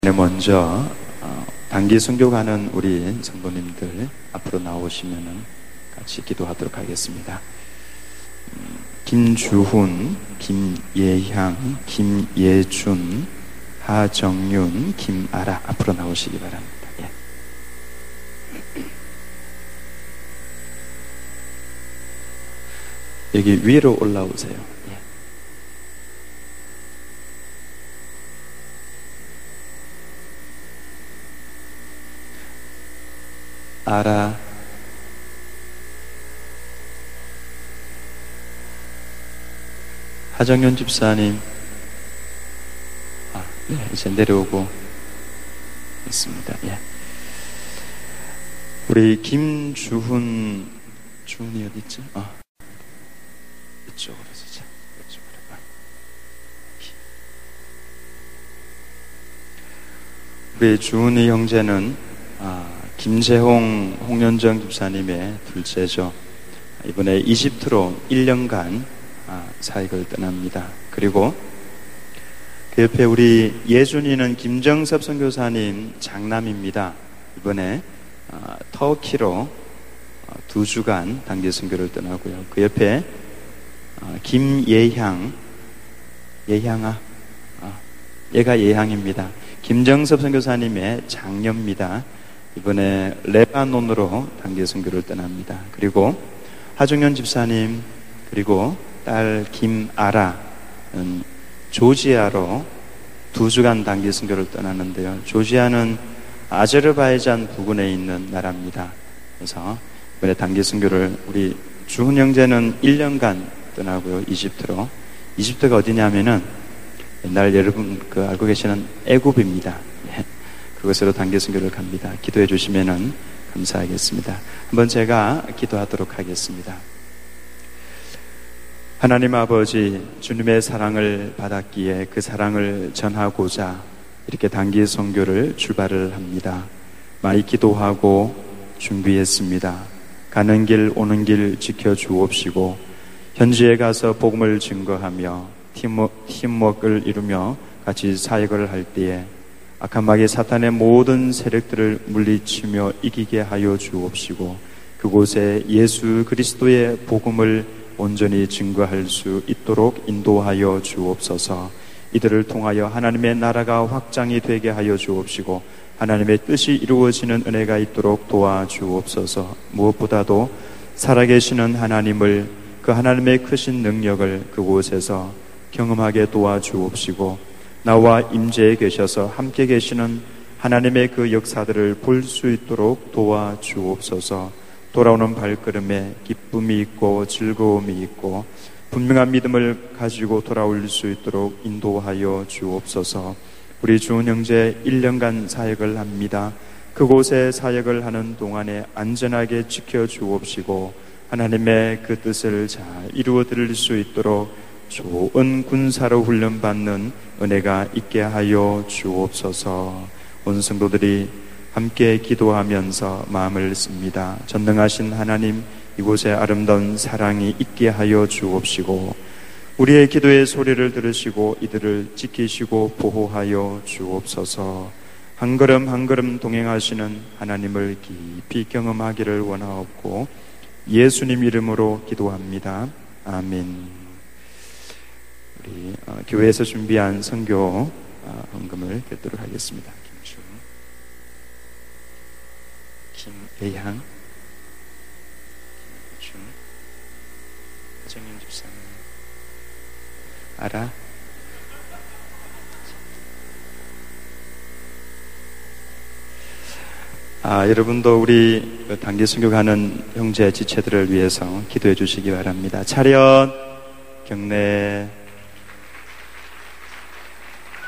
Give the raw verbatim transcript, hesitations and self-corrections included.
네, 먼저 어, 단기 선교 가는 우리 성도님들 앞으로 나오시면은 같이 기도하도록 하겠습니다. 음, 김주훈, 김예향, 김예준, 하정윤, 김아라 앞으로 나오시기 바랍니다. 예. 여기 위로 올라오세요. 예. 아라, 하정윤 집사님, 아, 네, 이제 내려오고 있습니다. 예. 우리 김주훈, 주훈이 어디 있지? 아, 이쪽으로 서자. 이쪽으로 봐. 우리 주훈이 형제는 아. 김재홍, 홍련정 집사님의 둘째죠. 이번에 이집트로 일 년간 사역을 떠납니다. 그리고 그 옆에 우리 예준이는 김정섭 선교사님 장남입니다. 이번에 터키로 두 주간 단기 선교를 떠나고요. 그 옆에 김예향, 예향아, 얘가 예향입니다. 김정섭 선교사님의 장녀입니다. 이번에 레바논으로 단기 선교를 떠납니다. 그리고 하정현 집사님, 그리고 딸 김아라는 조지아로 두 주간 단기 선교를 떠나는데요. 조지아는 아제르바이잔 부근에 있는 나라입니다. 그래서 이번에 단기 선교를 우리 주훈 형제는 일 년간 떠나고요. 이집트로. 이집트가 어디냐면은 옛날 여러분 그 알고 계시는 애굽입니다. 그것으로 단기 선교를 갑니다. 기도해 주시면 감사하겠습니다. 한번 제가 기도하도록 하겠습니다. 하나님 아버지, 주님의 사랑을 받았기에 그 사랑을 전하고자 이렇게 단기 선교를 출발을 합니다. 많이 기도하고 준비했습니다. 가는 길 오는 길 지켜주옵시고 현지에 가서 복음을 증거하며 팀워크, 팀워크를 이루며 같이 사역을 할 때에 악한 마귀 사탄의 모든 세력들을 물리치며 이기게 하여 주옵시고 그곳에 예수 그리스도의 복음을 온전히 증거할 수 있도록 인도하여 주옵소서. 이들을 통하여 하나님의 나라가 확장이 되게 하여 주옵시고 하나님의 뜻이 이루어지는 은혜가 있도록 도와주옵소서. 무엇보다도 살아계시는 하나님을, 그 하나님의 크신 능력을 그곳에서 경험하게 도와주옵시고 나와 임재에 계셔서 함께 계시는 하나님의 그 역사들을 볼 수 있도록 도와주옵소서. 돌아오는 발걸음에 기쁨이 있고 즐거움이 있고 분명한 믿음을 가지고 돌아올 수 있도록 인도하여 주옵소서. 우리 주은 형제 일 년간 사역을 합니다. 그곳에 사역을 하는 동안에 안전하게 지켜주옵시고 하나님의 그 뜻을 잘 이루어 드릴 수 있도록 좋은 군사로 훈련받는 은혜가 있게 하여 주옵소서. 온 성도들이 함께 기도하면서 마음을 씁니다. 전능하신 하나님, 이곳에 아름다운 사랑이 있게 하여 주옵시고 우리의 기도의 소리를 들으시고 이들을 지키시고 보호하여 주옵소서. 한 걸음 한 걸음 동행하시는 하나님을 깊이 경험하기를 원하옵고 예수님 이름으로 기도합니다. 아멘. 우리 어, 교회에서 준비한 선교 어, 헌금을 드리도록 하겠습니다. 김주, 김예향, 김주, 하정윤 집사님, 아라, 아, 여러분도 우리 단기 선교 가는 형제 지체들을 위해서 기도해 주시기 바랍니다. 차렷, 경례.